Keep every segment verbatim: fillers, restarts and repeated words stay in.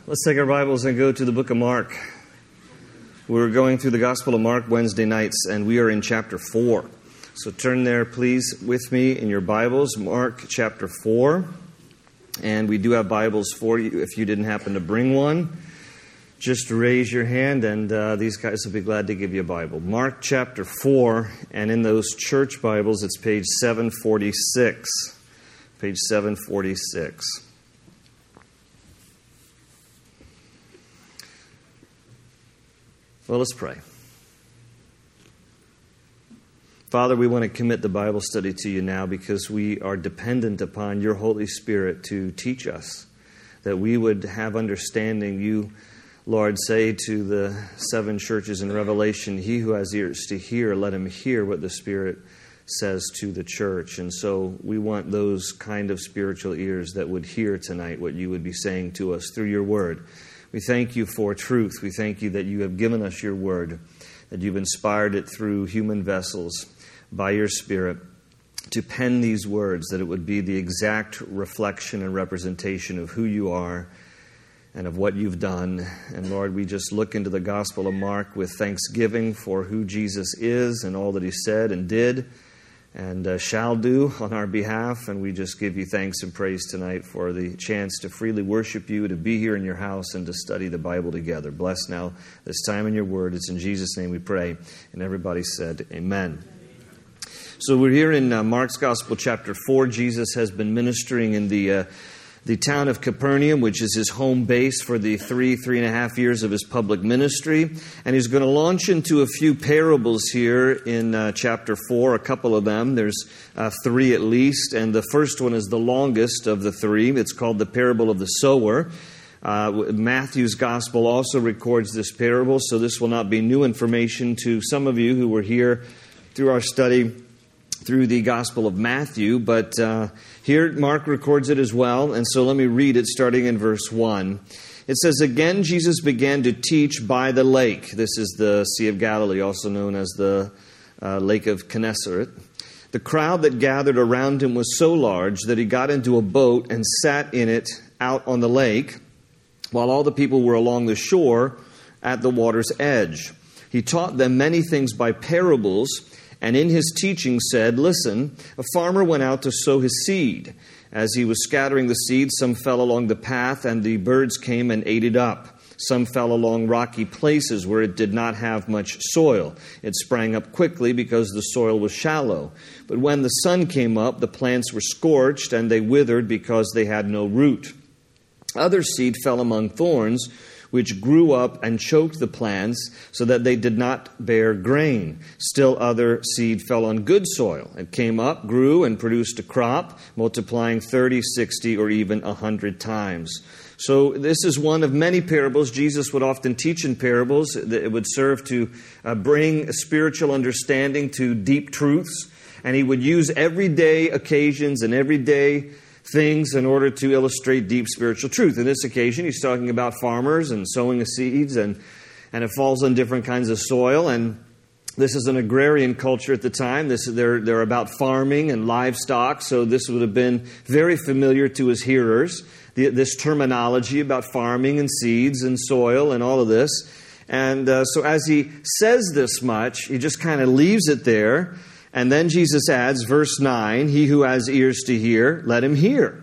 Let's take our Bibles and go to the book of Mark. We're going through the Gospel of Mark Wednesday nights, and we are in chapter four. So turn there, please, with me in your Bibles, Mark chapter four. And we do have Bibles for you. If you didn't happen to bring one, just raise your hand, and uh, these guys will be glad to give you a Bible. Mark chapter four, and in those church Bibles, it's page seven forty-six. Page seven forty-six. Well, let's pray. Father, we want to commit the Bible study to you now because we are dependent upon your Holy Spirit to teach us, that we would have understanding. You, Lord, say to the seven churches in Revelation, he who has ears to hear, let him hear what the Spirit says to the church. And so we want those kind of spiritual ears that would hear tonight what you would be saying to us through your word. We thank you for truth. We thank you that you have given us your word, that you've inspired it through human vessels by your Spirit to pen these words, that it would be the exact reflection and representation of who you are and of what you've done. And Lord, we just look into the Gospel of Mark with thanksgiving for who Jesus is and all that he said and did and uh, shall do on our behalf. And we just give you thanks and praise tonight for the chance to freely worship you, to be here in your house, and to study the Bible together. Bless now this time in your word. It's in Jesus' name we pray. And everybody said, amen. So we're here in uh, Mark's Gospel, chapter four. Jesus has been ministering in the uh, the town of Capernaum, which is his home base for the three, three and a half years of his public ministry. And he's going to launch into a few parables here in uh, chapter four, a couple of them. There's uh, three at least, and the first one is the longest of the three. It's called the parable of the sower. Uh, Matthew's Gospel also records this parable, so this will not be new information to some of you who were here through our study through the Gospel of Matthew, but uh, here Mark records it as well, and so let me read it starting in verse one. It says, "Again Jesus began to teach by the lake." This is the Sea of Galilee, also known as the uh, Lake of Gennesaret. "The crowd that gathered around him was so large that he got into a boat and sat in it out on the lake, while all the people were along the shore at the water's edge. He taught them many things by parables, and in his teaching said, 'Listen, a farmer went out to sow his seed. As he was scattering the seed, some fell along the path, and the birds came and ate it up. Some fell along rocky places where it did not have much soil. It sprang up quickly because the soil was shallow. But when the sun came up, the plants were scorched, and they withered because they had no root. Other seed fell among thorns, which grew up and choked the plants so that they did not bear grain. Still other seed fell on good soil. It came up, grew, and produced a crop, multiplying thirty, sixty, or even a hundred times." So this is one of many parables. Jesus would often teach in parables. It would serve to uh, bring a spiritual understanding to deep truths. And he would use everyday occasions and everyday things in order to illustrate deep spiritual truth. In this occasion, he's talking about farmers and sowing of seeds, and, and it falls on different kinds of soil. And this is an agrarian culture at the time. This they're, they're about farming and livestock, so this would have been very familiar to his hearers, the, this terminology about farming and seeds and soil and all of this. And uh, so as he says this much, he just kind of leaves it there. And then Jesus adds, verse nine, "He who has ears to hear, let him hear."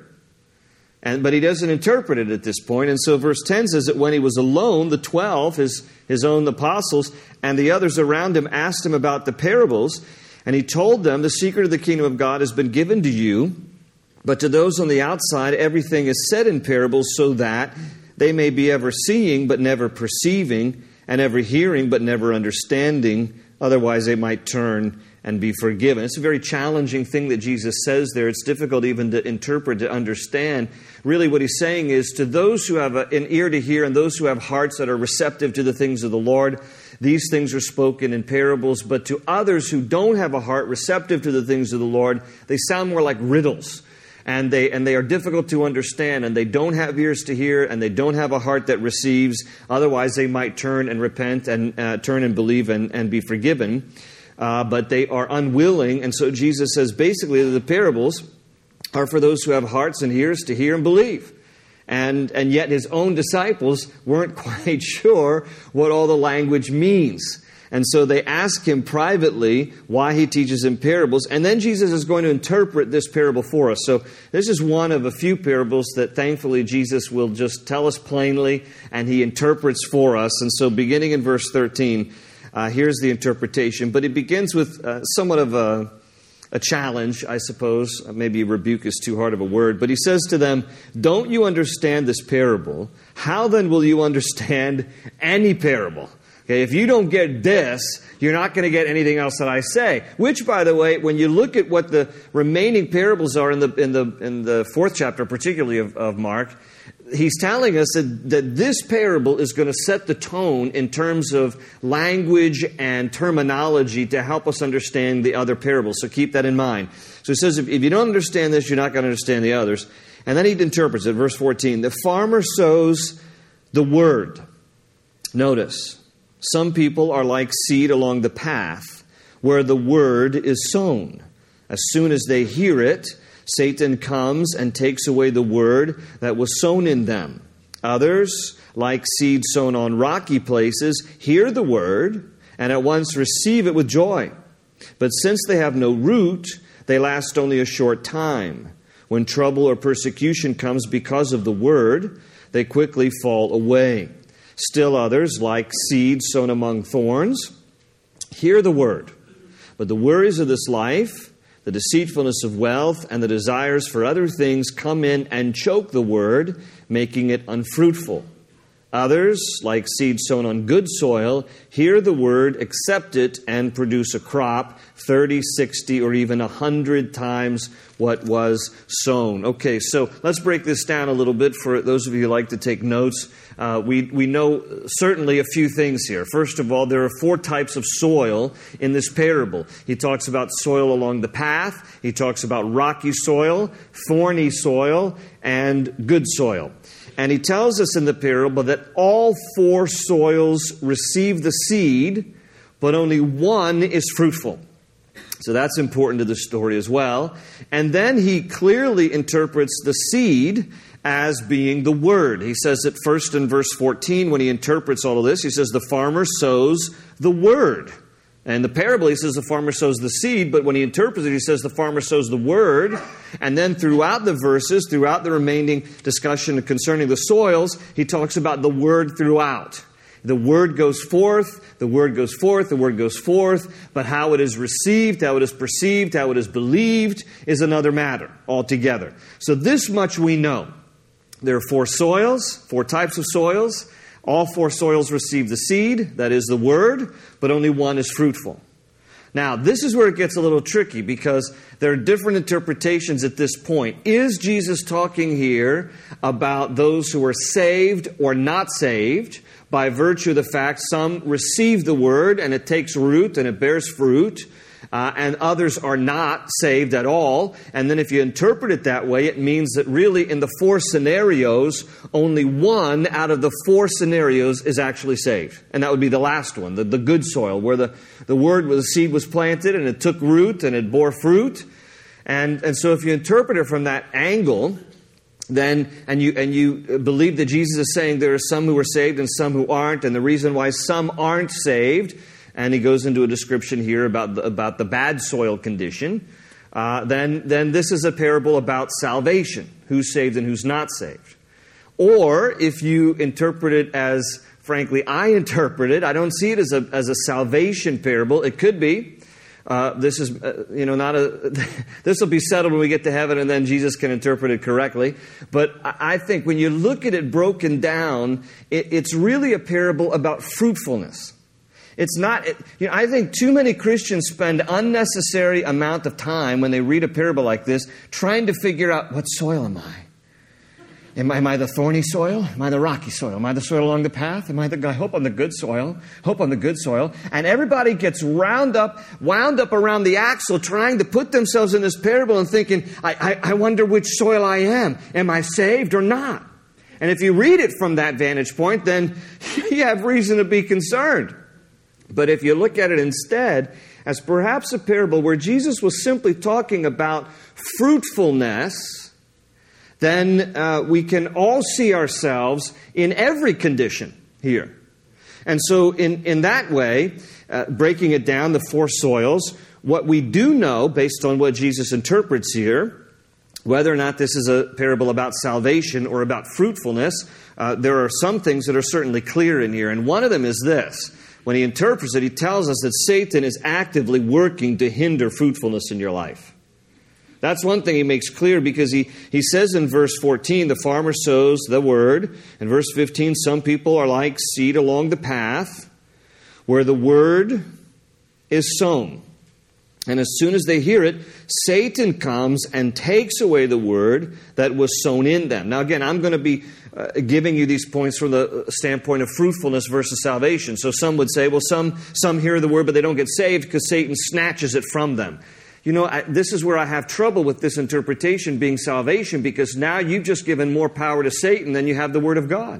And But he doesn't interpret it at this point. And so verse ten says that when he was alone, the twelve, his, his own apostles, and the others around him asked him about the parables. And he told them, "The secret of the kingdom of God has been given to you, but to those on the outside, everything is said in parables so that they may be ever seeing but never perceiving, and ever hearing but never understanding. Otherwise they might turn and be forgiven." It's a very challenging thing that Jesus says there. It's difficult even to interpret, to understand. Really what he's saying is, to those who have an ear to hear and those who have hearts that are receptive to the things of the Lord, these things are spoken in parables. But to others who don't have a heart receptive to the things of the Lord, they sound more like riddles. And they and they are difficult to understand, and they don't have ears to hear, and they don't have a heart that receives. Otherwise they might turn and repent and uh, turn and believe and, and be forgiven. Uh, but they are unwilling. And so Jesus says basically that the parables are for those who have hearts and ears to hear and believe. And, and yet his own disciples weren't quite sure what all the language means. And so they ask him privately why he teaches in parables. And then Jesus is going to interpret this parable for us. So this is one of a few parables that thankfully Jesus will just tell us plainly, and he interprets for us. And so beginning in verse thirteen, uh, here's the interpretation. But it begins with uh, somewhat of a, a challenge, I suppose. Maybe rebuke is too hard of a word. But he says to them, "Don't you understand this parable? How then will you understand any parable?" Okay, if you don't get this, you're not going to get anything else that I say. Which, by the way, when you look at what the remaining parables are in the in the in the fourth chapter, particularly of, of Mark, he's telling us that, that this parable is going to set the tone in terms of language and terminology to help us understand the other parables. So keep that in mind. So he says, if, if you don't understand this, you're not going to understand the others. And then he interprets it. Verse fourteen, the farmer sows the word. Notice, some people are like seed along the path where the word is sown. As soon as they hear it, Satan comes and takes away the word that was sown in them. Others, like seed sown on rocky places, hear the word and at once receive it with joy. But since they have no root, they last only a short time. When trouble or persecution comes because of the word, they quickly fall away. Still others, like seed sown among thorns, hear the word, but the worries of this life, the deceitfulness of wealth, and the desires for other things come in and choke the word, making it unfruitful. Others, like seed sown on good soil, hear the word, accept it, and produce a crop thirty, sixty, or even one hundred times what was sown. Okay, so let's break this down a little bit for those of you who like to take notes. Uh, we, we know certainly a few things here. First of all, there are four types of soil in this parable. He talks about soil along the path. He talks about rocky soil, thorny soil, and good soil. And he tells us in the parable that all four soils receive the seed, but only one is fruitful. So that's important to the story as well. And then he clearly interprets the seed as being the word. He says it first in verse fourteen when he interprets all of this. He says the farmer sows the word. And the parable, he says the farmer sows the seed, but when he interprets it, he says the farmer sows the word. And then throughout the verses, throughout the remaining discussion concerning the soils, he talks about the word throughout. The word goes forth, the word goes forth, the word goes forth, but how it is received, how it is perceived, how it is believed is another matter altogether. So this much we know. There are four soils, four types of soils. All four soils receive the seed, that is the word, but only one is fruitful. Now, this is where it gets a little tricky because there are different interpretations at this point. Is Jesus talking here about those who are saved or not saved by virtue of the fact some receive the word and it takes root and it bears fruit, Uh, and others are not saved at all? And then if you interpret it that way, it means that really in the four scenarios, only one out of the four scenarios is actually saved. And that would be the last one, the, the good soil, where the, the word, where the seed was planted and it took root and it bore fruit. And, and so if you interpret it from that angle, then and you and you believe that Jesus is saying there are some who are saved and some who aren't, and the reason why some aren't saved, and he goes into a description here about the, about the bad soil condition, uh, then, then this is a parable about salvation, who's saved and who's not saved. Or if you interpret it as, frankly, I interpret it, I don't see it as a, as a salvation parable. It could be. Uh, this is, uh, you know, not a, this will be settled when we get to heaven and then Jesus can interpret it correctly. But I think when you look at it broken down, it, it's really a parable about fruitfulness. It's not, it, you know, I think too many Christians spend unnecessary amount of time when they read a parable like this trying to figure out, what soil am I? Am I, am I the thorny soil? Am I the rocky soil? Am I the soil along the path? Am I the guy? I hope I'm the good soil. Hope I'm the good soil. And everybody gets round up, wound up around the axle trying to put themselves in this parable and thinking, I, I, I wonder which soil I am. Am I saved or not? And if you read it from that vantage point, then you have reason to be concerned. But if you look at it instead as perhaps a parable where Jesus was simply talking about fruitfulness, then uh, we can all see ourselves in every condition here. And so in, in that way, uh, breaking it down, the four soils, what we do know, based on what Jesus interprets here, whether or not this is a parable about salvation or about fruitfulness, uh, there are some things that are certainly clear in here. And one of them is this. When he interprets it, he tells us that Satan is actively working to hinder fruitfulness in your life. That's one thing he makes clear, because he, he says in verse fourteen, the farmer sows the word. In verse fifteen, some people are like seed along the path where the word is sown. And as soon as they hear it, Satan comes and takes away the word that was sown in them. Now again, I'm going to be uh, giving you these points from the standpoint of fruitfulness versus salvation. So some would say, well, some, some hear the word, but they don't get saved because Satan snatches it from them. You know, I, this is where I have trouble with this interpretation being salvation, because now you've just given more power to Satan than you have the Word of God.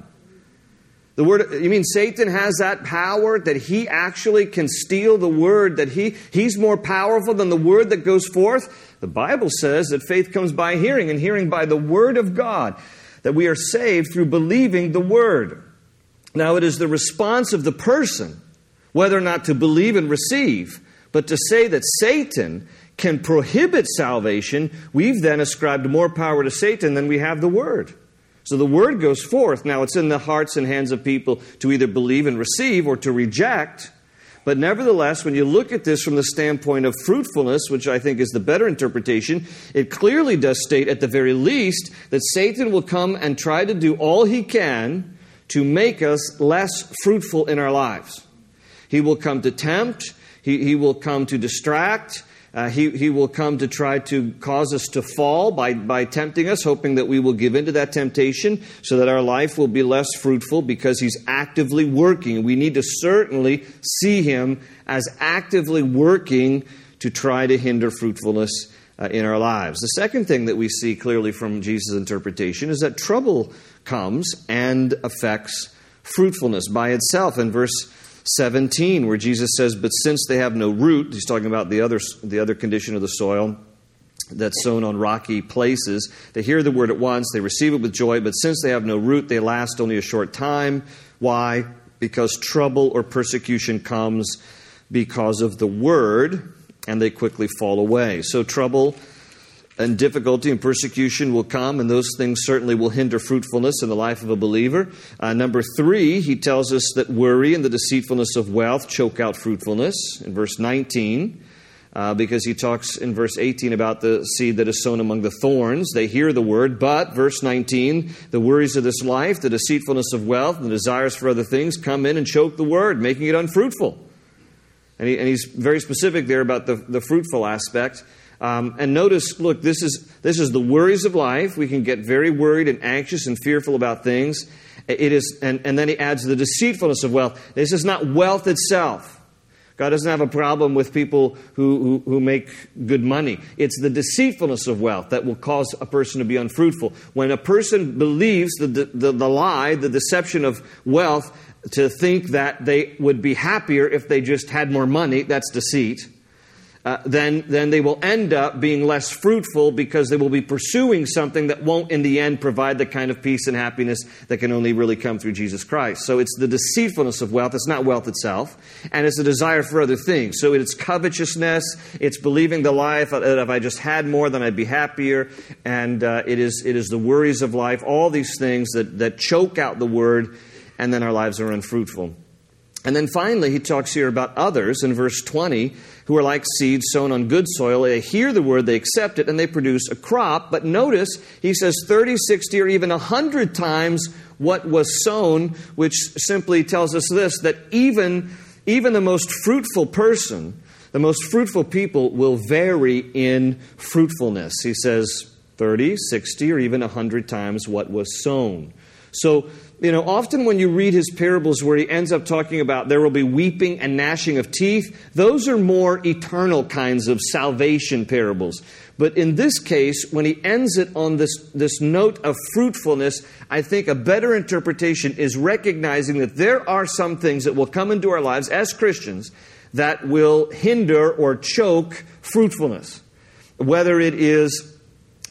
The word, you mean Satan has that power that he actually can steal the word, that he, he's more powerful than the word that goes forth? The Bible says that faith comes by hearing, and hearing by the Word of God, that we are saved through believing the Word. Now it is the response of the person, whether or not to believe and receive, but to say that Satan can prohibit salvation, we've then ascribed more power to Satan than we have the Word. So the Word goes forth. Now it's in the hearts and hands of people to either believe and receive or to reject. But nevertheless, when you look at this from the standpoint of fruitfulness, which I think is the better interpretation, it clearly does state at the very least that Satan will come and try to do all he can to make us less fruitful in our lives. He will come to tempt. He, he will come to distract. Uh, he, he will come to try to cause us to fall by, by tempting us, hoping that we will give into that temptation so that our life will be less fruitful, because he's actively working. We need to certainly see him as actively working to try to hinder fruitfulness uh, in our lives. The second thing that we see clearly from Jesus' interpretation is that trouble comes and affects fruitfulness by itself. In verse seventeen, where Jesus says, but since they have no root, he's talking about the other, the other condition of the soil that's sown on rocky places. They hear the word at once, they receive it with joy, but since they have no root, they last only a short time. Why? Because trouble or persecution comes because of the word, and they quickly fall away. So trouble and difficulty and persecution will come, and those things certainly will hinder fruitfulness in the life of a believer. Uh, number three, he tells us that worry and the deceitfulness of wealth choke out fruitfulness in verse nineteen, uh, because he talks in verse eighteen about the seed that is sown among the thorns. They hear the word, but, verse nineteen, the worries of this life, the deceitfulness of wealth, and the desires for other things come in and choke the word, making it unfruitful. And, he, and he's very specific there about the, the fruitful aspect. Um, and notice, look, this is this is the worries of life. We can get very worried and anxious and fearful about things. It is, and, and then he adds the deceitfulness of wealth. This is not wealth itself. God doesn't have a problem with people who, who, who make good money. It's the deceitfulness of wealth that will cause a person to be unfruitful. When a person believes the, the, the, the lie, the deception of wealth, to think that they would be happier if they just had more money, that's deceit. Uh, then, then they will end up being less fruitful, because they will be pursuing something that won't in the end provide the kind of peace and happiness that can only really come through Jesus Christ. So it's the deceitfulness of wealth. It's not wealth itself. And it's a desire for other things. So it's covetousness. It's believing the lie that if I just had more, then I'd be happier. And uh, it is it is the worries of life, all these things that, that choke out the word, and then our lives are unfruitful. And then finally, he talks here about others in verse twenty, who are like seeds sown on good soil. They hear the word, they accept it, and they produce a crop. But notice, he says thirty, sixty, or even one hundred times what was sown, which simply tells us this, that even, even the most fruitful person, the most fruitful people will vary in fruitfulness. He says thirty, sixty, or even one hundred times what was sown. So, you know, often when you read his parables where he ends up talking about there will be weeping and gnashing of teeth, those are more eternal kinds of salvation parables. But in this case, when he ends it on this, this note of fruitfulness, I think a better interpretation is recognizing that there are some things that will come into our lives as Christians that will hinder or choke fruitfulness. Whether it is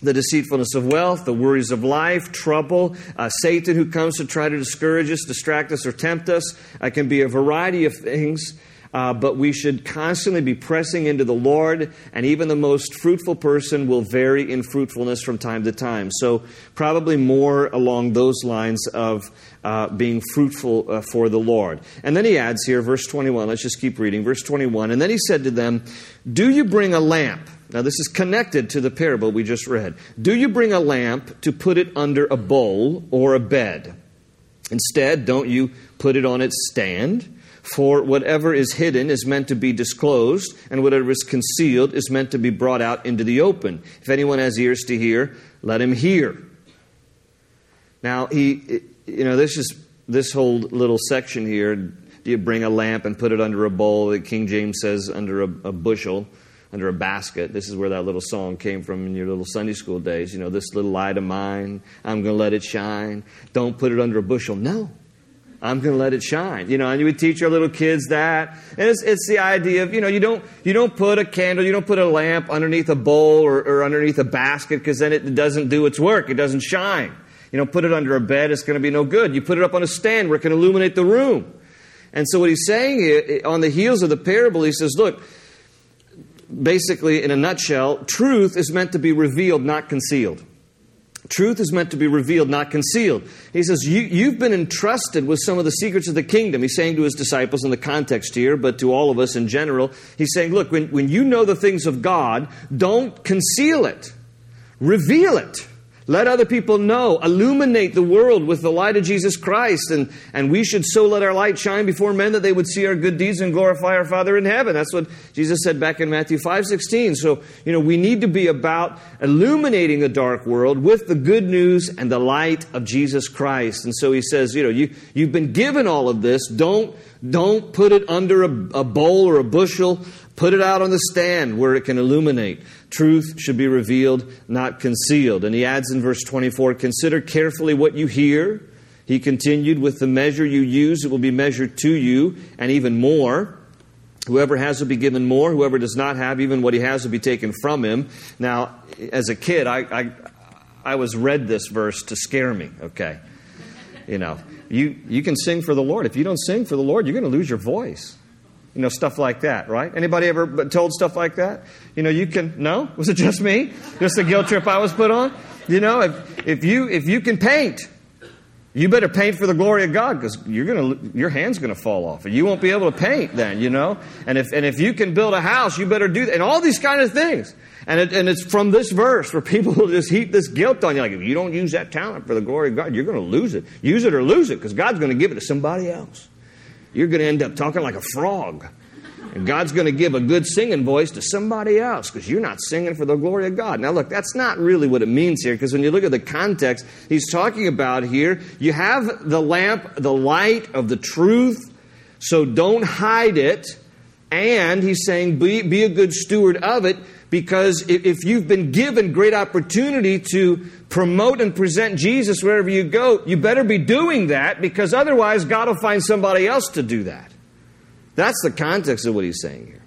the deceitfulness of wealth, the worries of life, trouble, uh, Satan who comes to try to discourage us, distract us, or tempt us. It can be a variety of things, uh, but we should constantly be pressing into the Lord, and even the most fruitful person will vary in fruitfulness from time to time. So probably more along those lines of uh, being fruitful uh, for the Lord. And then he adds here, verse twenty-one, let's just keep reading, verse twenty-one, and then he said to them, "Do you bring a lamp?" Now, this is connected to the parable we just read. "Do you bring a lamp to put it under a bowl or a bed? Instead, don't you put it on its stand? For whatever is hidden is meant to be disclosed, and whatever is concealed is meant to be brought out into the open. If anyone has ears to hear, let him hear." Now, he, you know, this is this whole little section here. Do you bring a lamp and put it under a bowl? The King James says under a, a bushel. Under a basket. This is where that little song came from in your little Sunday school days. You know, "This little light of mine, I'm going to let it shine. Don't put it under a bushel." No, I'm going to let it shine. You know, and you would teach our little kids that. And it's, it's the idea of, you know, you don't you don't put a candle, you don't put a lamp underneath a bowl or, or underneath a basket, because then it doesn't do its work. It doesn't shine. You know, put it under a bed, it's going to be no good. You put it up on a stand where it can illuminate the room. And so what he's saying here, on the heels of the parable, he says, look, basically, in a nutshell, truth is meant to be revealed, not concealed. Truth is meant to be revealed, not concealed. He says, you, you've been entrusted with some of the secrets of the kingdom. He's saying to his disciples in the context here, but to all of us in general, he's saying, look, when, when you know the things of God, don't conceal it. Reveal it. Let other people know. Illuminate the world with the light of Jesus Christ. And, and we should so let our light shine before men that they would see our good deeds and glorify our Father in heaven. That's what Jesus said back in Matthew five sixteen. So, you know, we need to be about illuminating a dark world with the good news and the light of Jesus Christ. And so he says, you know, you, you've been given all of this. Don't, don't put it under a, a bowl or a bushel. Put it out on the stand where it can illuminate. Truth should be revealed, not concealed. And he adds in verse twenty-four, "Consider carefully what you hear." He continued, "With the measure you use, it will be measured to you, and even more. Whoever has will be given more. Whoever does not have, even what he has will be taken from him." Now, as a kid, I I, I was read this verse to scare me, okay? You know, you, you can sing for the Lord. If you don't sing for the Lord, you're going to lose your voice. You know, stuff like that, right? Anybody ever been told stuff like that? You know, you can, no? Was it just me? Just the guilt trip I was put on? You know, if, if you if you can paint, you better paint for the glory of God, because you're gonna your hand's gonna fall off, and you won't be able to paint then, you know. And if and if you can build a house, you better do that, and all these kind of things. And it, and it's from this verse where people will just heap this guilt on you, like, if you don't use that talent for the glory of God, you're gonna lose it. Use it or lose it, because God's gonna give it to somebody else. You're going to end up talking like a frog. And God's going to give a good singing voice to somebody else, because you're not singing for the glory of God. Now, look, that's not really what it means here, because when you look at the context, he's talking about here, you have the lamp, the light of the truth, so don't hide it. And he's saying, be, be a good steward of it, because if you've been given great opportunity to promote and present Jesus wherever you go, you better be doing that, because otherwise God will find somebody else to do that. That's the context of what he's saying here.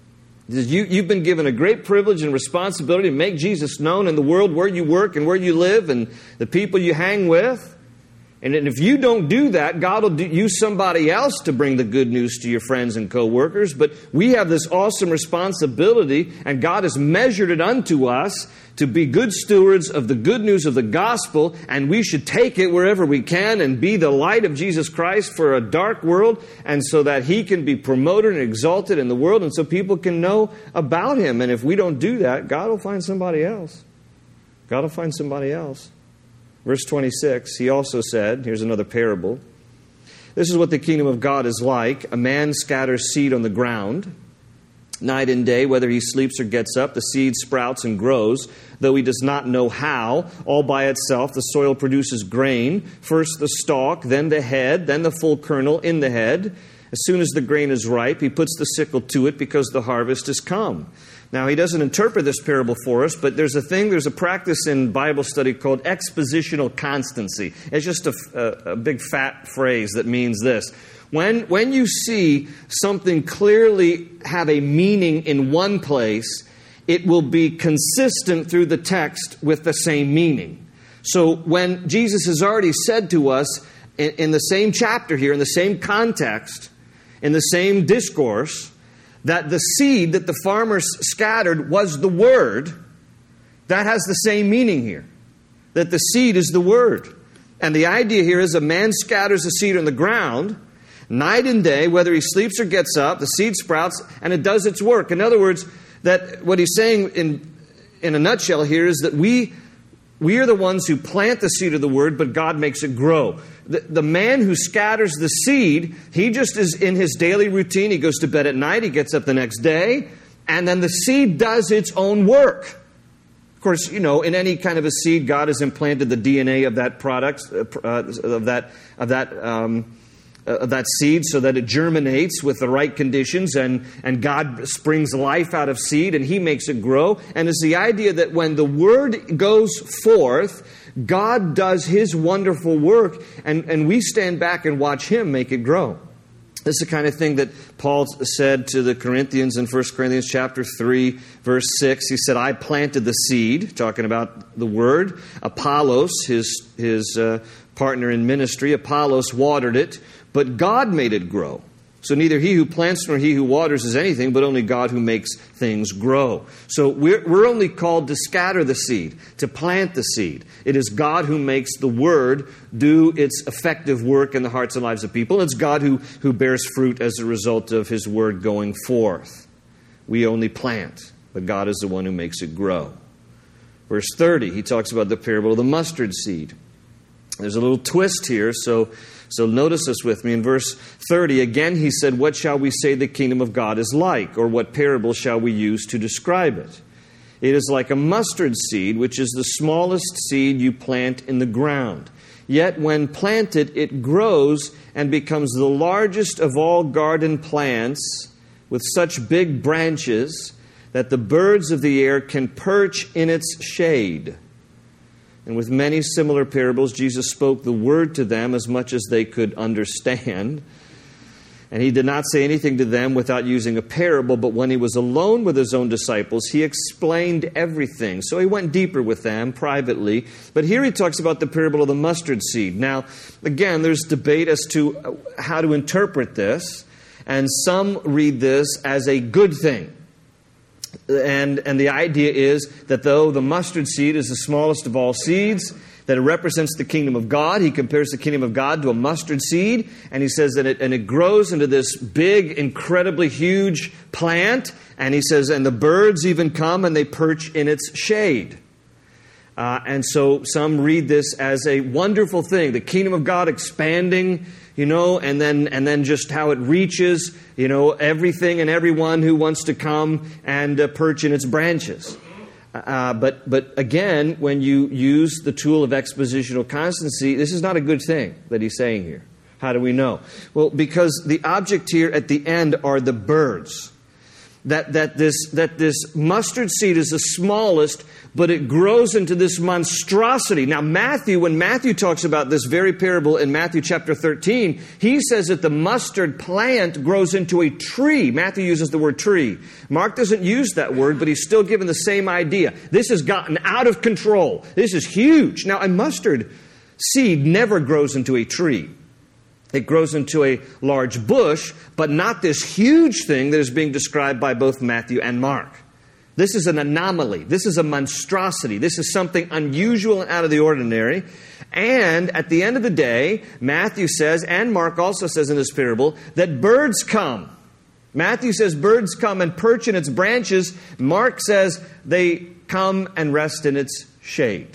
He says, you, you've been given a great privilege and responsibility to make Jesus known in the world where you work and where you live and the people you hang with. And if you don't do that, God will do, use somebody else to bring the good news to your friends and co-workers. But we have this awesome responsibility, and God has measured it unto us to be good stewards of the good news of the gospel, and we should take it wherever we can and be the light of Jesus Christ for a dark world, and so that He can be promoted and exalted in the world, and so people can know about Him. And if we don't do that, God will find somebody else. God will find somebody else. Verse twenty-six, he also said, here's another parable. This is what the kingdom of God is like. A man scatters seed on the ground. Night and day, whether he sleeps or gets up, the seed sprouts and grows, though he does not know how. All by itself, the soil produces grain. First the stalk, then the head, then the full kernel in the head. As soon as the grain is ripe, he puts the sickle to it, because the harvest has come. Now, he doesn't interpret this parable for us, but there's a thing, there's a practice in Bible study called expositional constancy. It's just a, a, a big fat phrase that means this. When, when you see something clearly have a meaning in one place, it will be consistent through the text with the same meaning. So when Jesus has already said to us in, in the same chapter here, in the same context, in the same discourse, that the seed that the farmers scattered was the Word, that has the same meaning here. That the seed is the Word. And the idea here is a man scatters the seed on the ground, night and day, whether he sleeps or gets up, the seed sprouts, and it does its work. In other words, that what he's saying in, in a nutshell here is that we, we are the ones who plant the seed of the Word, but God makes it grow. The, the man who scatters the seed, he just is in his daily routine. He goes to bed at night, he gets up the next day, and then the seed does its own work. Of course, you know, in any kind of a seed, God has implanted the D N A of that product, uh, of that of that um, uh, of that seed, so that it germinates with the right conditions, and and God springs life out of seed, and He makes it grow. And it's the idea that when the Word goes forth, God does His wonderful work, and and we stand back and watch Him make it grow. This is the kind of thing that Paul said to the Corinthians in First Corinthians chapter three, verse six. He said, I planted the seed, talking about the Word. Apollos, his, his uh, partner in ministry, Apollos watered it, but God made it grow. So neither he who plants nor he who waters is anything, but only God who makes things grow. So we're, we're only called to scatter the seed, to plant the seed. It is God who makes the Word do its effective work in the hearts and lives of people. It's God who, who bears fruit as a result of His Word going forth. We only plant, but God is the one who makes it grow. Verse thirty, he talks about the parable of the mustard seed. There's a little twist here, so... So notice this with me. In verse thirty, again he said, what shall we say the kingdom of God is like? Or what parable shall we use to describe it? It is like a mustard seed, which is the smallest seed you plant in the ground. Yet when planted, it grows and becomes the largest of all garden plants, with such big branches that the birds of the air can perch in its shade. And with many similar parables, Jesus spoke the Word to them as much as they could understand. And He did not say anything to them without using a parable, but when He was alone with His own disciples, He explained everything. So He went deeper with them privately. But here He talks about the parable of the mustard seed. Now, again, there's debate as to how to interpret this. And some read this as a good thing. And, and the idea is that though the mustard seed is the smallest of all seeds, that it represents the kingdom of God. He compares the kingdom of God to a mustard seed, and he says that it, and it grows into this big, incredibly huge plant, and he says, and the birds even come and they perch in its shade. Uh, and so some read this as a wonderful thing, the kingdom of God expanding, you know, and then and then just how it reaches, you know, everything and everyone who wants to come and uh, perch in its branches. Uh, but but again, when you use the tool of expositional constancy, this is not a good thing that he's saying here. How do we know? Well, because the object here at the end are the birds. That that this that this mustard seed is the smallest, but it grows into this monstrosity. Now, Matthew, when Matthew talks about this very parable in Matthew chapter thirteen, he says that the mustard plant grows into a tree. Matthew uses the word tree. Mark doesn't use that word, but he's still given the same idea. This has gotten out of control. This is huge. Now, a mustard seed never grows into a tree. It grows into a large bush, but not this huge thing that is being described by both Matthew and Mark. This is an anomaly. This is a monstrosity. This is something unusual and out of the ordinary. And at the end of the day, Matthew says, and Mark also says in this parable, that birds come. Matthew says birds come and perch in its branches. Mark says they come and rest in its shade.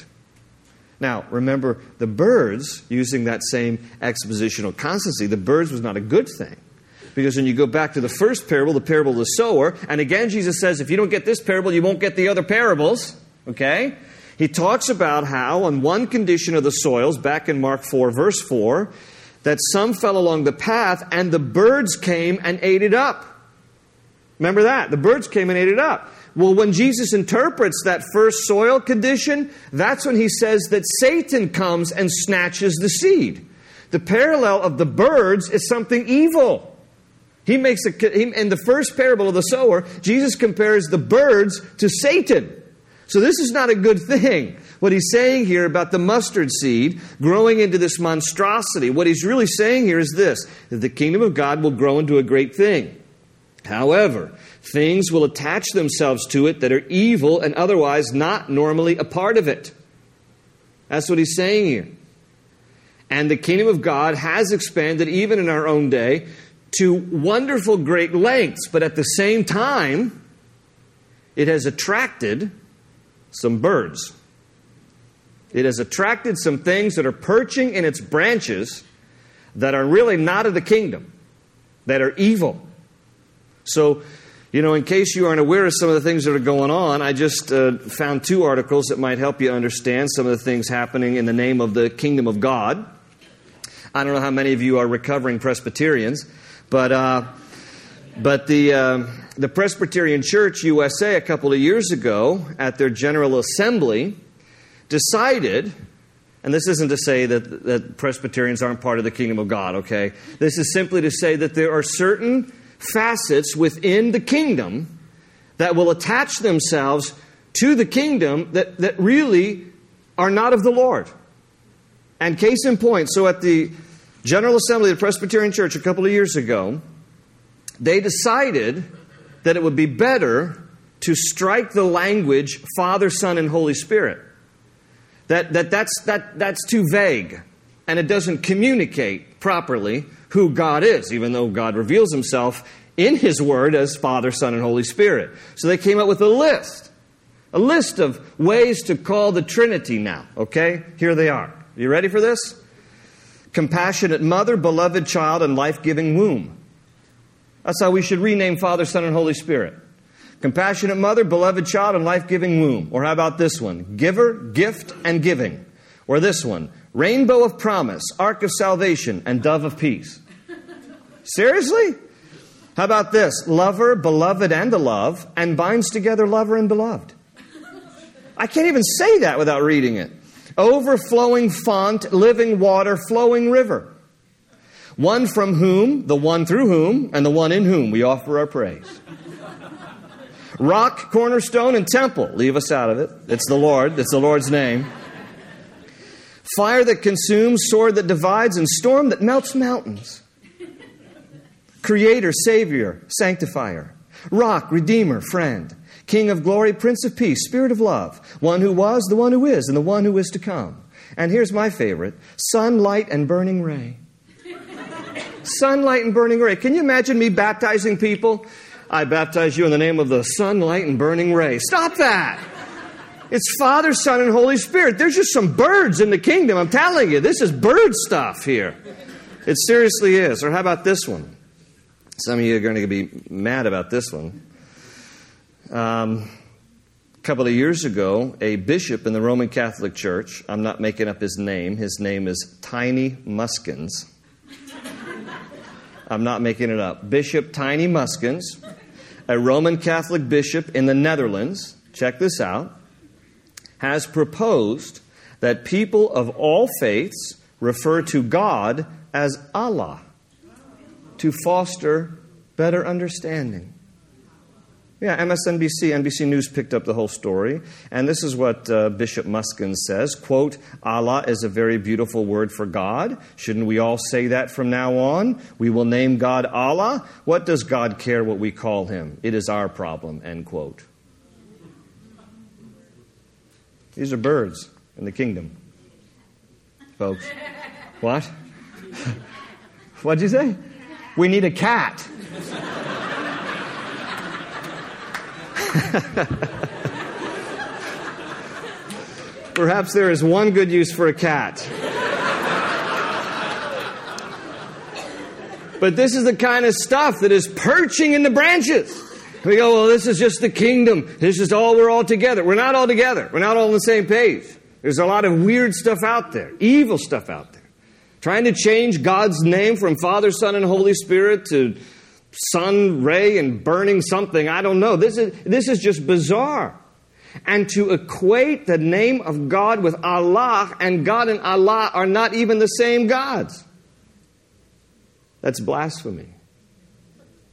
Now, remember, the birds, using that same expositional constancy, the birds was not a good thing. Because when you go back to the first parable, the parable of the sower, and again Jesus says, if you don't get this parable, you won't get the other parables. Okay? He talks about how, on one condition of the soils, back in Mark four, verse four, that some fell along the path, and the birds came and ate it up. Remember that? The birds came and ate it up. Well, when Jesus interprets that first soil condition, that's when he says that Satan comes and snatches the seed. The parallel of the birds is something evil. He makes a, he, in the first parable of the sower, Jesus compares the birds to Satan. So this is not a good thing. What he's saying here about the mustard seed growing into this monstrosity, what he's really saying here is this, that the kingdom of God will grow into a great thing. However, things will attach themselves to it that are evil and otherwise not normally a part of it. That's what he's saying here. And the kingdom of God has expanded even in our own day to wonderful great lengths, but at the same time, it has attracted some birds. It has attracted some things that are perching in its branches that are really not of the kingdom, that are evil. So, you know, in case you aren't aware of some of the things that are going on, I just uh, found two articles that might help you understand some of the things happening in the name of the kingdom of God. I don't know how many of you are recovering Presbyterians, but uh, but the uh, the Presbyterian Church U S A a couple of years ago at their General Assembly decided, and this isn't to say that, that Presbyterians aren't part of the kingdom of God, okay? This is simply to say that there are certain facets within the kingdom that will attach themselves to the kingdom that, that really are not of the Lord. And case in point, so at the General Assembly of the Presbyterian Church a couple of years ago, they decided that it would be better to strike the language Father, Son, and Holy Spirit. That, that, that's, that, that's too vague, and it doesn't communicate properly who God is, even though God reveals himself in his word as Father, Son, and Holy Spirit. So they came up with a list, a list of ways to call the Trinity now, okay? Here they are. You ready for this? Compassionate mother, beloved child, and life-giving womb. That's how we should rename Father, Son, and Holy Spirit. Compassionate mother, beloved child, and life-giving womb. Or how about this one? Giver, gift, and giving. Or this one, rainbow of promise, ark of salvation, and dove of peace. Seriously? How about this? Lover, beloved, and the love, and binds together lover and beloved. I can't even say that without reading it. Overflowing font, living water, flowing river. One from whom, the one through whom, and the one in whom we offer our praise. Rock, cornerstone, and temple. Leave us out of it. It's the Lord. It's the Lord's name. Fire that consumes, sword that divides, and storm that melts mountains. Creator, Savior, Sanctifier. Rock, Redeemer, Friend. King of glory, Prince of peace, Spirit of love. One who was, the one who is, and the one who is to come. And here's my favorite. Sun, light, and burning ray. Sunlight and burning ray. Can you imagine me baptizing people? I baptize you in the name of the sunlight and burning ray. Stop that. It's Father, Son, and Holy Spirit. There's just some birds in the kingdom. I'm telling you, this is bird stuff here. It seriously is. Or how about this one? Some of you are going to be mad about this one. Um, a couple of years ago, a bishop in the Roman Catholic Church, I'm not making up his name. His name is Tiny Muskins. I'm not making it up. Bishop Tiny Muskins, a Roman Catholic bishop in the Netherlands, check this out, has proposed that people of all faiths refer to God as Allah to foster better understanding. Yeah, M S N B C, N B C News picked up the whole story. And this is what uh, Bishop Muskins says, quote, Allah is a very beautiful word for God. Shouldn't we all say that from now on? We will name God Allah. What does God care what we call him? It is our problem, end quote. These are birds in the kingdom, folks. What? What'd you say? We need a cat. Perhaps there is one good use for a cat. But this is the kind of stuff that is perching in the branches. We go, well, this is just the kingdom. This is all, we're all together. We're not all together. We're not all on the same page. There's a lot of weird stuff out there, evil stuff out there. Trying to change God's name from Father, Son, and Holy Spirit to sun, ray, and burning something. I don't know. This is, this is just bizarre. And to equate the name of God with Allah, and God and Allah are not even the same gods. That's blasphemy.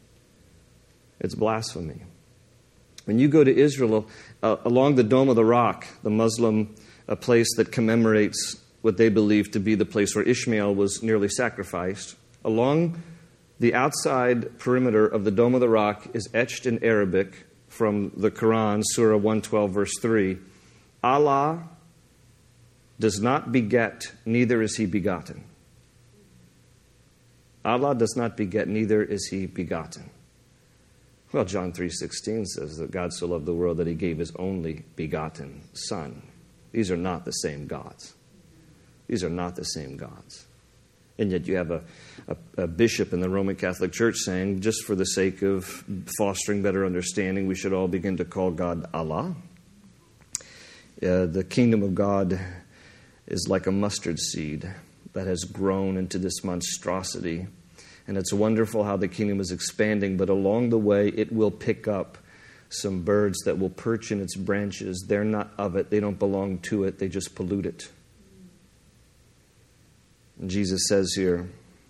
It's blasphemy. When you go to Israel, uh, along the Dome of the Rock, the Muslim a place that commemorates what they believe to be the place where Ishmael was nearly sacrificed, along the outside perimeter of the Dome of the Rock is etched in Arabic from the Quran, Surah one twelve, verse three, Allah does not beget, neither is he begotten. Allah does not beget, neither is he begotten. Well, John three sixteen says that God so loved the world that he gave his only begotten Son. These are not the same gods. These are not the same gods. And yet you have a, a, a bishop in the Roman Catholic Church saying, just for the sake of fostering better understanding, we should all begin to call God Allah. Uh, the kingdom of God is like a mustard seed that has grown into this monstrosity. And it's wonderful how the kingdom is expanding, but along the way it will pick up some birds that will perch in its branches. They're not of it. They don't belong to it. They just pollute it. And Jesus says here,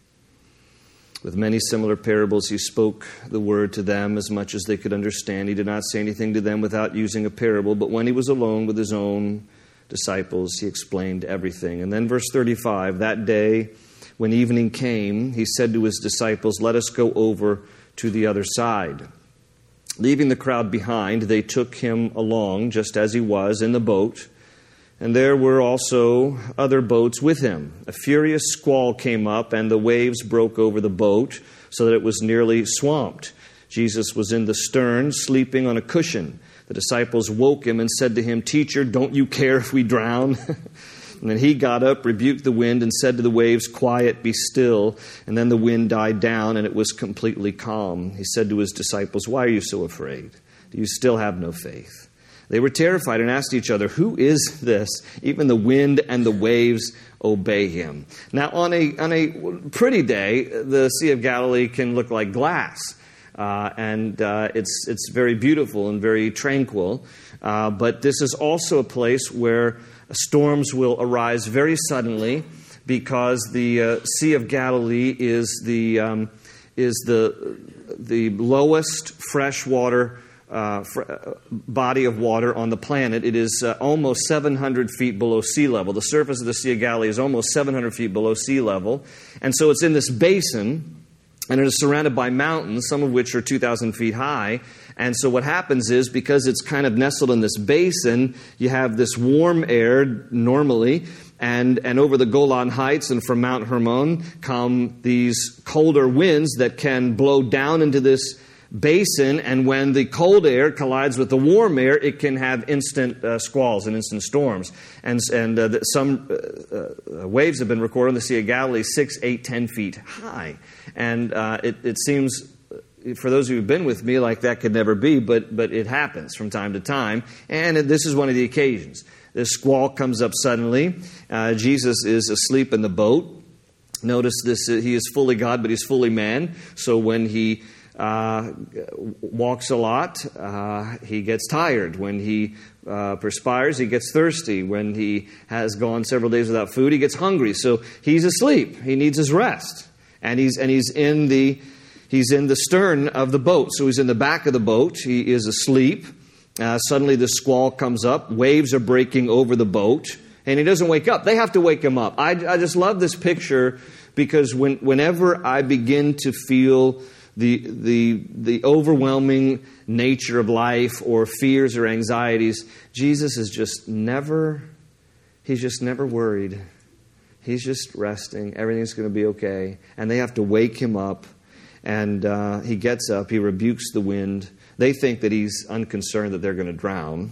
with many similar parables, he spoke the word to them as much as they could understand. He did not say anything to them without using a parable, but when he was alone with his own disciples, he explained everything. And then verse thirty-five, that day when evening came, he said to his disciples, let us go over to the other side. Leaving the crowd behind, they took him along just as he was in the boat, and there were also other boats with him. A furious squall came up, and the waves broke over the boat so that it was nearly swamped. Jesus was in the stern, sleeping on a cushion. The disciples woke him and said to him, Teacher, don't you care if we drown? And then he got up, rebuked the wind, and said to the waves, Quiet, be still. And then the wind died down, and it was completely calm. He said to his disciples, Why are you so afraid? Do you still have no faith? They were terrified and asked each other, Who is this? Even the wind and the waves obey him. Now, on a, on a pretty day, the Sea of Galilee can look like glass. Uh, and uh, it's, it's very beautiful and very tranquil. Uh, but this is also a place where storms will arise very suddenly, because the uh, Sea of Galilee is the um, is the the lowest freshwater uh, fr- body of water on the planet. It is uh, almost seven hundred feet below sea level. The surface of the Sea of Galilee is almost seven hundred feet below sea level, and so it's in this basin. And it is surrounded by mountains, some of which are two thousand feet high. And so what happens is, because it's kind of nestled in this basin, you have this warm air normally, and, and over the Golan Heights and from Mount Hermon come these colder winds that can blow down into this basin, and when the cold air collides with the warm air, it can have instant uh, squalls and instant storms. And, and uh, some uh, uh, waves have been recorded in the Sea of Galilee six, eight, ten feet high. And uh, it, it seems, for those who have been with me, like that could never be, but but it happens from time to time. And this is one of the occasions. This squall comes up suddenly. Uh, Jesus is asleep in the boat. Notice this, uh, he is fully God, but he's fully man. So when he Uh, walks a lot, uh, he gets tired. When he uh, perspires, he gets thirsty. When he has gone several days without food, he gets hungry. So he's asleep. He needs his rest, and he's and he's in the he's in the stern of the boat. So he's in the back of the boat. He is asleep. Uh, suddenly, the squall comes up. Waves are breaking over the boat, and he doesn't wake up. They have to wake him up. I, I just love this picture, because when whenever I begin to feel The, the the overwhelming nature of life, or fears or anxieties, Jesus is just never, he's just never worried. He's just resting. Everything's going to be okay. And they have to wake him up. And uh, he gets up. He rebukes the wind. They think that he's unconcerned that they're going to drown.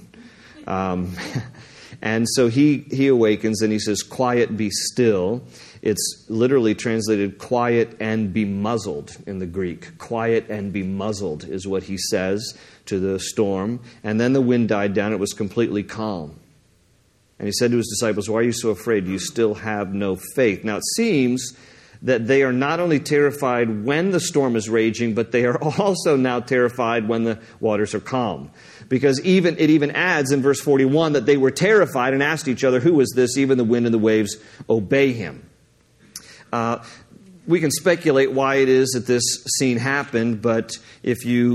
Um, and so he, he awakens and he says, Quiet, be still. It's literally translated quiet and be muzzled in the Greek. Quiet and be muzzled is what he says to the storm. And then the wind died down. It was completely calm. And he said to his disciples, Why are you so afraid? Do you still have no faith? Now it seems that they are not only terrified when the storm is raging, but they are also now terrified when the waters are calm. Because even it even adds in verse forty-one that they were terrified and asked each other, Who is this? Even the wind and the waves obey him. Uh, we can speculate why it is that this scene happened, but if you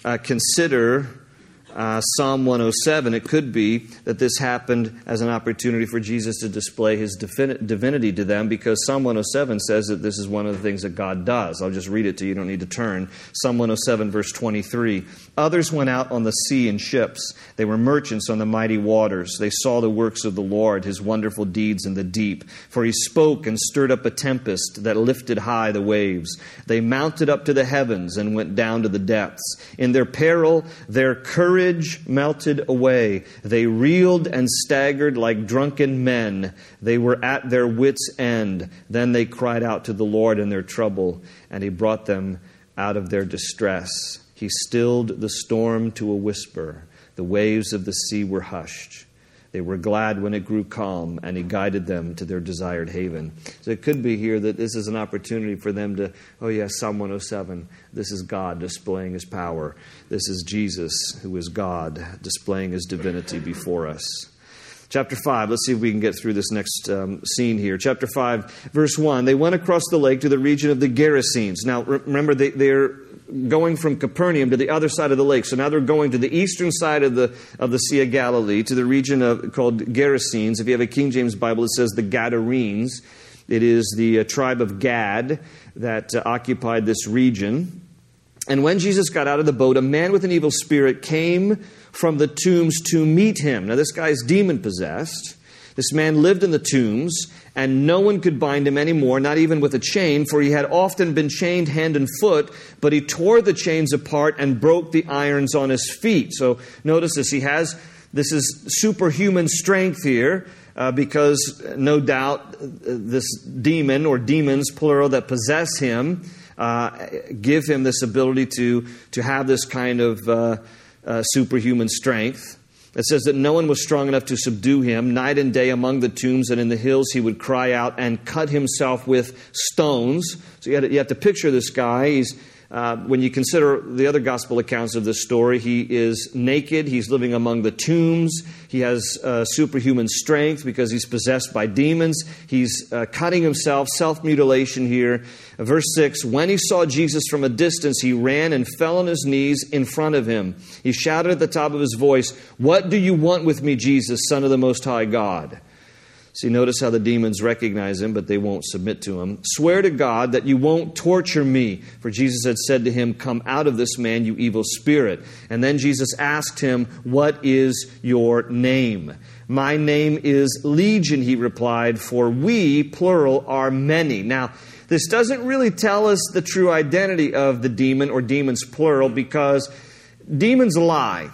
uh, consider uh, Psalm one oh seven, it could be that this happened as an opportunity for Jesus to display his divinity to them, because Psalm one oh seven says that this is one of the things that God does. I'll just read it to you. You don't need to turn. Psalm one oh seven, verse twenty-three. Others went out on the sea in ships. They were merchants on the mighty waters. They saw the works of the Lord, his wonderful deeds in the deep. For he spoke and stirred up a tempest that lifted high the waves. They mounted up to the heavens and went down to the depths. In their peril, their courage melted away. They reeled and staggered like drunken men. They were at their wits' end. Then they cried out to the Lord in their trouble, and he brought them out of their distress. He stilled the storm to a whisper. The waves of the sea were hushed. They were glad when it grew calm, and he guided them to their desired haven. So it could be here that this is an opportunity for them to, oh yes, Psalm one oh seven, this is God displaying his power. This is Jesus, who is God, displaying his divinity before us. Chapter five, let's see if we can get through this next um, scene here. Chapter five, verse one, they went across the lake to the region of the Gerasenes. Now, remember, they, they're going from Capernaum to the other side of the lake. So now they're going to the eastern side of the of the Sea of Galilee, to the region of, called Gerasenes. If you have a King James Bible, it says the Gadarenes. It is the uh, tribe of Gad that uh, occupied this region. And when Jesus got out of the boat, a man with an evil spirit came from the tombs to meet him. Now this guy is demon-possessed. This man lived in the tombs, and no one could bind him anymore, not even with a chain, for he had often been chained hand and foot, but he tore the chains apart and broke the irons on his feet. So notice this, he has, this is superhuman strength here, uh, because no doubt this demon, or demons, plural, that possess him, uh, give him this ability to, to have this kind of uh, uh, superhuman strength. It says that no one was strong enough to subdue him. Night and day among the tombs and in the hills he would cry out and cut himself with stones. So you have to, you have to picture this guy. He's, uh, when you consider the other gospel accounts of this story, he is naked. He's living among the tombs. He has uh, superhuman strength because he's possessed by demons. He's uh, cutting himself, self-mutilation here. Verse six, when he saw Jesus from a distance, he ran and fell on his knees in front of him. He shouted at the top of his voice, "What do you want with me, Jesus, Son of the Most High God?" See, notice how the demons recognize him, but they won't submit to him. "Swear to God that you won't torture me." For Jesus had said to him, "Come out of this man, you evil spirit." And then Jesus asked him, "What is your name?" "My name is Legion," he replied, "for we," plural, "are many." Now, this doesn't really tell us the true identity of the demon, or demons, plural, because demons lie.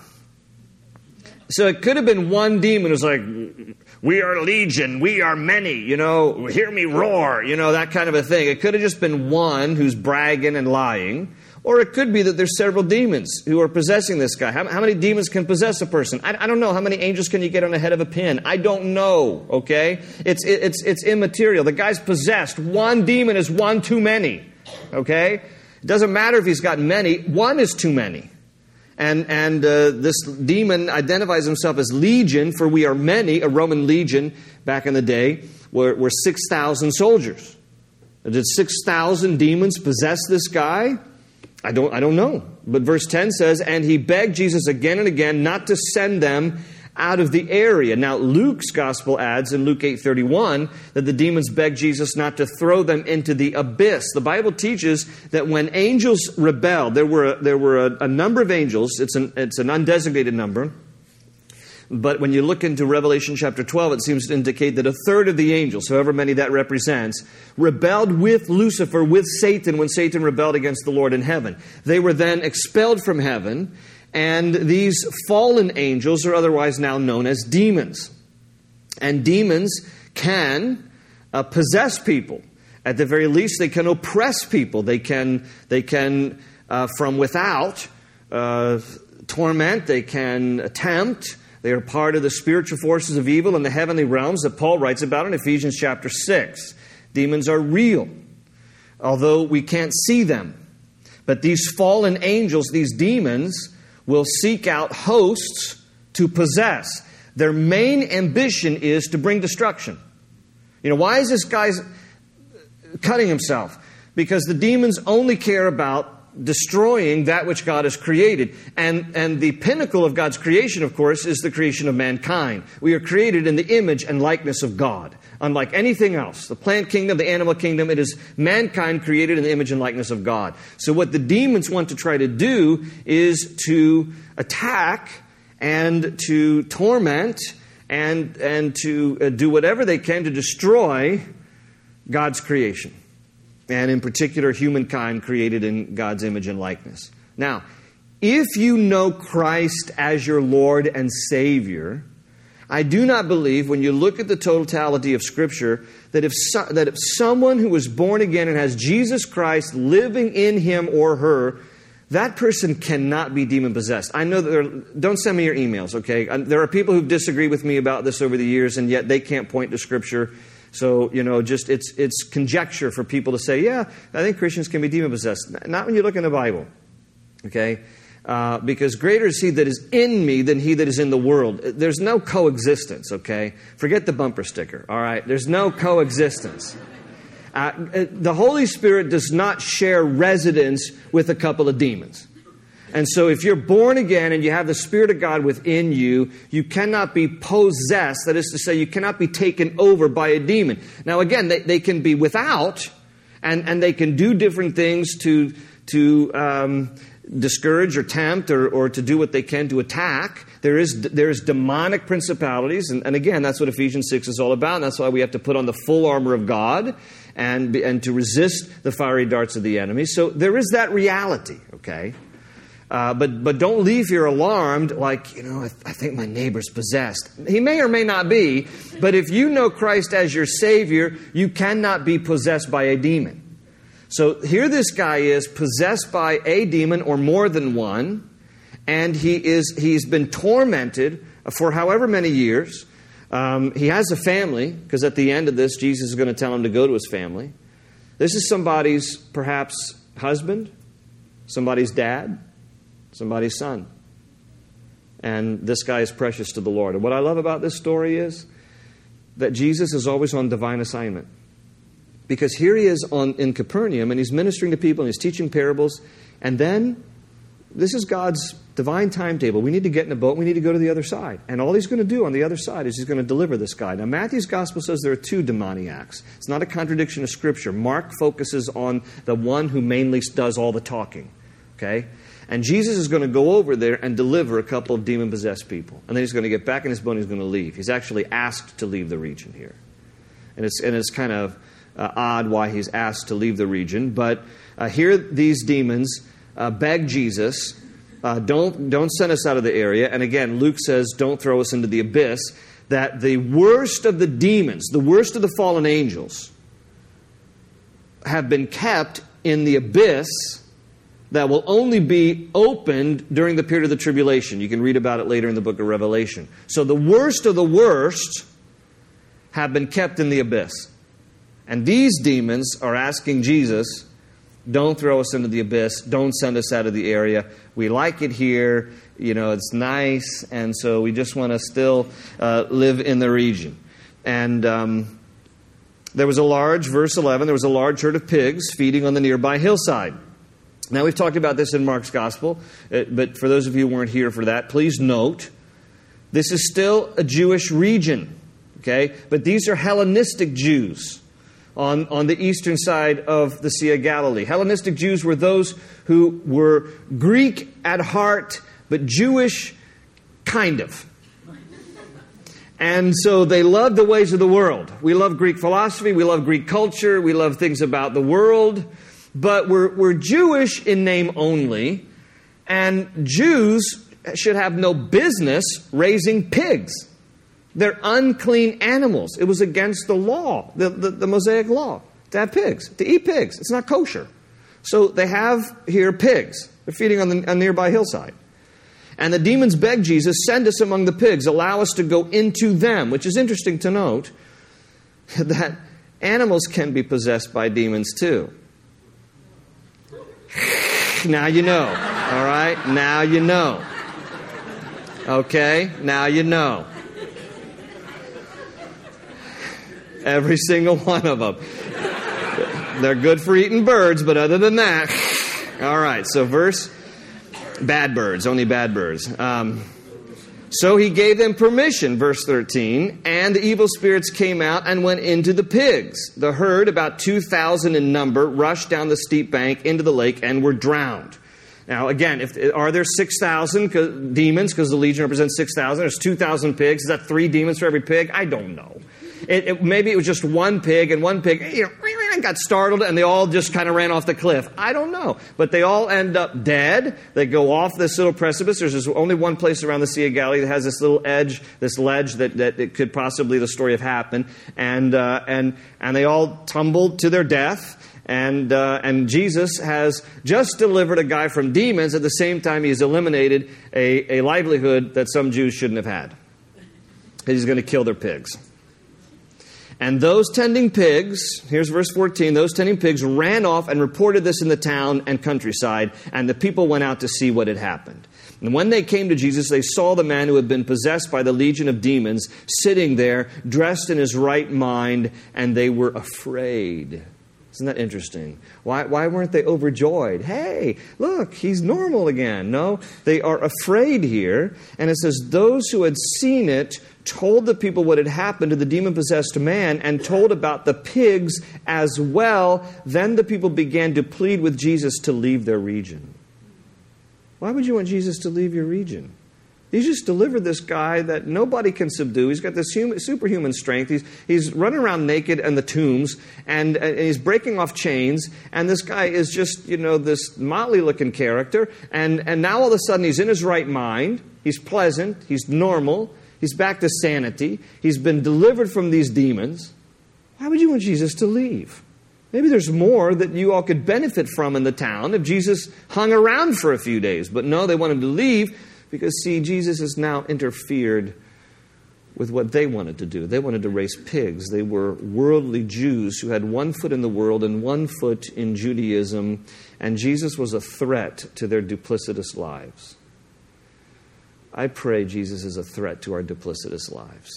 So it could have been one demon who's like, "We are legion, we are many, you know, hear me roar," you know, that kind of a thing. It could have just been one who's bragging and lying. Or it could be that there's several demons who are possessing this guy. How, how many demons can possess a person? I, I don't know. How many angels can you get on the head of a pin? I don't know, okay? It's, it, it's, it's immaterial. The guy's possessed. One demon is one too many, okay? It doesn't matter if he's got many. One is too many. And, and uh, this demon identifies himself as Legion, for we are many. A Roman legion back in the day were, were six thousand soldiers. Did six thousand demons possess this guy? I don't, I don't know. But verse ten says, and he begged Jesus again and again not to send them out of the area. Now, Luke's gospel adds in Luke eight thirty-one that the demons begged Jesus not to throw them into the abyss. The Bible teaches that when angels rebelled, there were a, there were a, a number of angels. It's an, it's an undesignated number. But when you look into Revelation chapter twelve, it seems to indicate that a third of the angels, however many that represents, rebelled with Lucifer, with Satan, when Satan rebelled against the Lord in heaven. They were then expelled from heaven, and these fallen angels are otherwise now known as demons. And demons can uh, possess people. At the very least, they can oppress people. They can, they can uh, from without, uh, torment. They can tempt. They are part of the spiritual forces of evil in the heavenly realms that Paul writes about in Ephesians chapter six. Demons are real, although we can't see them. But these fallen angels, these demons, will seek out hosts to possess. Their main ambition is to bring destruction. You know, why is this guy cutting himself? Because the demons only care about destroying that which God has created. And, and the pinnacle of God's creation, of course, is the creation of mankind. We are created in the image and likeness of God. Unlike anything else, the plant kingdom, the animal kingdom, it is mankind created in the image and likeness of God. So what the demons want to try to do is to attack and to torment and, and to uh, do whatever they can to destroy God's creation. And in particular, humankind created in God's image and likeness. Now, if you know Christ as your Lord and Savior, I do not believe, when you look at the totality of Scripture, that if, so, that if someone who was born again and has Jesus Christ living in him or her, that person cannot be demon-possessed. I know that there, don't send me your emails, okay? There are people who've disagreed with me about this over the years, and yet they can't point to Scripture. So, you know, just it's it's conjecture for people to say, yeah, I think Christians can be demon-possessed. Not when you look in the Bible, okay? Uh, because greater is he that is in me than he that is in the world. There's no coexistence, okay? Forget the bumper sticker, all right? There's no coexistence. Uh, the Holy Spirit does not share residence with a couple of demons. And so if you're born again and you have the Spirit of God within you, you cannot be possessed. That is to say, you cannot be taken over by a demon. Now again, they, they can be without, and, and they can do different things to... to um, discourage or tempt or, or to do what they can to attack. There is there is demonic principalities. And, and again, that's what Ephesians six is all about. And that's why we have to put on the full armor of God and, and to resist the fiery darts of the enemy. So there is that reality, okay? Uh, but but don't leave here alarmed like, you know, I, th- I think my neighbor's possessed. He may or may not be. But if you know Christ as your Savior, you cannot be possessed by a demon. So here this guy is possessed by a demon or more than one, and he is, he's been tormented for however many years. Um, he has a family, because at the end of this, Jesus is going to tell him to go to his family. This is somebody's, perhaps, husband, somebody's dad, somebody's son. And this guy is precious to the Lord. And what I love about this story is that Jesus is always on divine assignment. Because here he is on, in Capernaum, and he's ministering to people, and he's teaching parables. And then, this is God's divine timetable. We need to get in a boat. We need to go to the other side. And all he's going to do on the other side is he's going to deliver this guy. Now, Matthew's gospel says there are two demoniacs. It's not a contradiction of Scripture. Mark focuses on the one who mainly does all the talking. Okay? And Jesus is going to go over there and deliver a couple of demon-possessed people. And then he's going to get back in his boat and he's going to leave. He's actually asked to leave the region here. And it's, and it's kind of... Uh, odd why he's asked to leave the region. But uh, here these demons uh, beg Jesus, uh, don't, don't send us out of the area. And again, Luke says, don't throw us into the abyss. That the worst of the demons, the worst of the fallen angels, have been kept in the abyss that will only be opened during the period of the tribulation. You can read about it later in the book of Revelation. So the worst of the worst have been kept in the abyss. And these demons are asking Jesus, don't throw us into the abyss. Don't send us out of the area. We like it here. You know, it's nice. And so we just want to still uh, live in the region. And um, there was a large, verse eleven, there was a large herd of pigs feeding on the nearby hillside. Now, we've talked about this in Mark's gospel. Uh, but for those of you who weren't here for that, please note, this is still a Jewish region. Okay? But these are Hellenistic Jews. On, on the eastern side of the Sea of Galilee. Hellenistic Jews were those who were Greek at heart, but Jewish kind of. And so they loved the ways of the world. We love Greek philosophy, we love Greek culture, we love things about the world, but we're, we're Jewish in name only, and Jews should have no business raising pigs. They're unclean animals. It was against the law, the, the, the Mosaic law, to have pigs, to eat pigs. It's not kosher. So they have here pigs. They're feeding on the, a nearby hillside. And the demons beg Jesus, send us among the pigs, allow us to go into them, which is interesting to note that animals can be possessed by demons too. Now you know, all right? Now you know. Okay? Now you know. Every single one of them. They're good for eating birds, but other than that, All right, so verse, bad birds, only bad birds. Um, so he gave them permission, verse thirteen, and the evil spirits came out and went into the pigs. The herd, about two thousand in number, rushed down the steep bank into the lake and were drowned. Now, again, if are there six thousand demons, because the legion represents six thousand? There's two thousand pigs. Is that three demons for every pig? I don't know. It, it, maybe it was just one pig, and one pig you know, got startled, and they all just kind of ran off the cliff. I don't know. But they all end up dead. They go off this little precipice. There's just only one place around the Sea of Galilee that has this little edge, this ledge that, that it could possibly the story have happened. And, uh, and, and they all tumbled to their death. And uh, and Jesus has just delivered a guy from demons. At the same time, he has eliminated a, a livelihood that some Jews shouldn't have had. He's going to kill their pigs. And those tending pigs, here's verse fourteen, those tending pigs ran off and reported this in the town and countryside, and the people went out to see what had happened. And when they came to Jesus, they saw the man who had been possessed by the legion of demons sitting there, dressed in his right mind, and they were afraid. Isn't that interesting? Why, why weren't they overjoyed? Hey, look, he's normal again. No, they are afraid here. And it says, those who had seen it told the people what had happened to the demon-possessed man and told about the pigs as well. Then the people began to plead with Jesus to leave their region. Why would you want Jesus to leave your region? He's just delivered this guy that nobody can subdue. He's got this human, superhuman strength. He's, he's running around naked in the tombs, and, and he's breaking off chains. And this guy is just, you know, this motley-looking character. And, and now all of a sudden he's in his right mind. He's pleasant. He's normal. He's back to sanity. He's been delivered from these demons. Why would you want Jesus to leave? Maybe there's more that you all could benefit from in the town if Jesus hung around for a few days. But no, they want him to leave. Because, see, Jesus has now interfered with what they wanted to do. They wanted to raise pigs. They were worldly Jews who had one foot in the world and one foot in Judaism. And Jesus was a threat to their duplicitous lives. I pray Jesus is a threat to our duplicitous lives.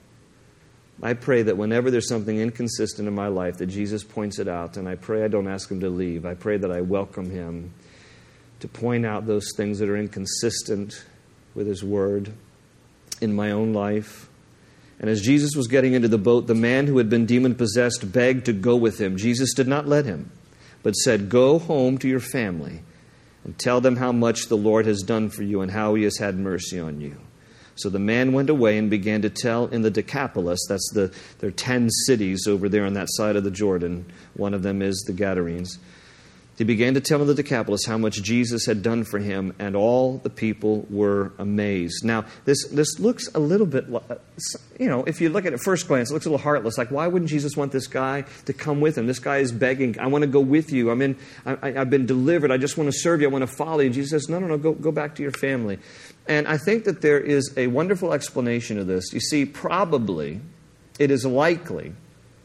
I pray that whenever there's something inconsistent in my life, that Jesus points it out. And I pray I don't ask him to leave. I pray that I welcome him to point out those things that are inconsistent with his word in my own life. And as Jesus was getting into the boat, the man who had been demon-possessed begged to go with him. Jesus did not let him, but said, "Go home to your family and tell them how much the Lord has done for you and how he has had mercy on you." So the man went away and began to tell in the Decapolis, that's the, there are ten cities over there on that side of the Jordan. One of them is the Gadarenes. He began to tell in the Decapolis how much Jesus had done for him, and all the people were amazed. Now, this this looks a little bit, you know, if you look at it at first glance, it looks a little heartless. Like, why wouldn't Jesus want this guy to come with him? This guy is begging, I want to go with you. I'm in, I, I've been delivered. I just want to serve you. I want to follow you. And Jesus says, no, no, no, go, go back to your family. And I think that there is a wonderful explanation of this. You see, probably, it is likely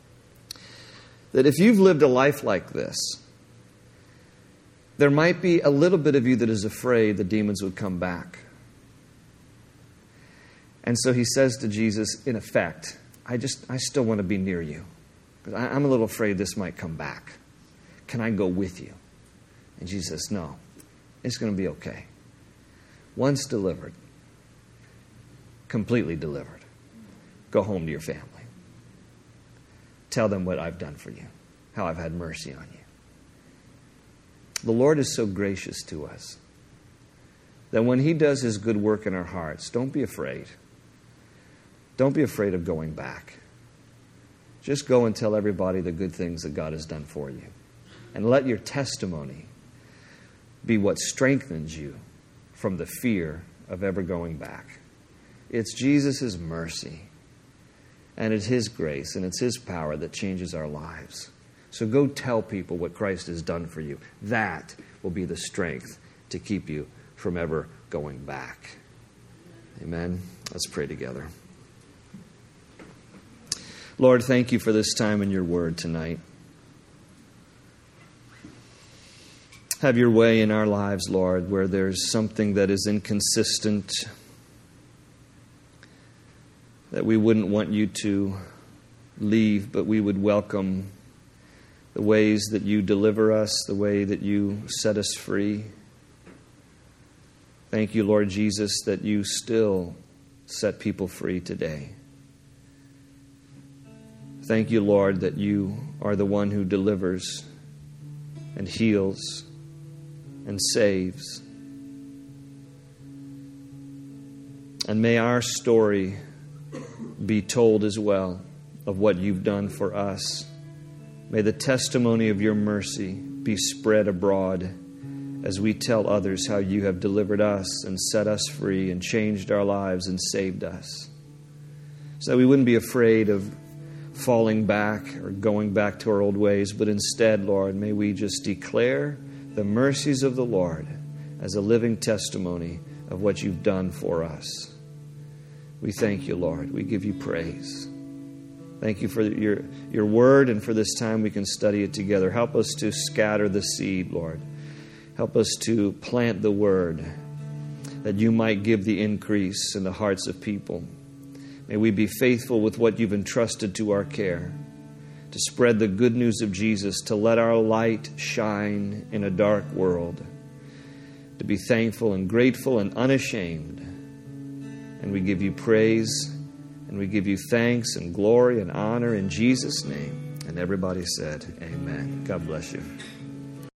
that if you've lived a life like this, there might be a little bit of you that is afraid the demons would come back. And so he says to Jesus, in effect, I just, I still want to be near you. Because I'm a little afraid this might come back. Can I go with you? And Jesus says, no, it's going to be okay. Once delivered, completely delivered, go home to your family. Tell them what I've done for you, how I've had mercy on you. The Lord is so gracious to us that when he does his good work in our hearts, don't be afraid. Don't be afraid of going back. Just go and tell everybody the good things that God has done for you. And let your testimony be what strengthens you from the fear of ever going back. It's Jesus' mercy, and it's his grace, and it's his power that changes our lives. So go tell people what Christ has done for you. That will be the strength to keep you from ever going back. Amen. Let's pray together. Lord, thank you for this time in your word tonight. Have your way in our lives, Lord, where there's something that is inconsistent, that we wouldn't want you to leave, but we would welcome the ways that you deliver us, the way that you set us free. Thank you, Lord Jesus, that you still set people free today. Thank you, Lord, that you are the one who delivers and heals and saves. And may our story be told as well of what you've done for us. May the testimony of your mercy be spread abroad as we tell others how you have delivered us and set us free and changed our lives and saved us. So that we wouldn't be afraid of falling back or going back to our old ways, but instead, Lord, may we just declare the mercies of the Lord as a living testimony of what you've done for us. We thank you, Lord. We give you praise. Thank you for your, your word and for this time we can study it together. Help us to scatter the seed, Lord. Help us to plant the word that you might give the increase in the hearts of people. May we be faithful with what you've entrusted to our care, to spread the good news of Jesus, to let our light shine in a dark world, to be thankful and grateful and unashamed. And we give you praise and we give you thanks and glory and honor in Jesus' name. And everybody said, amen. God bless you.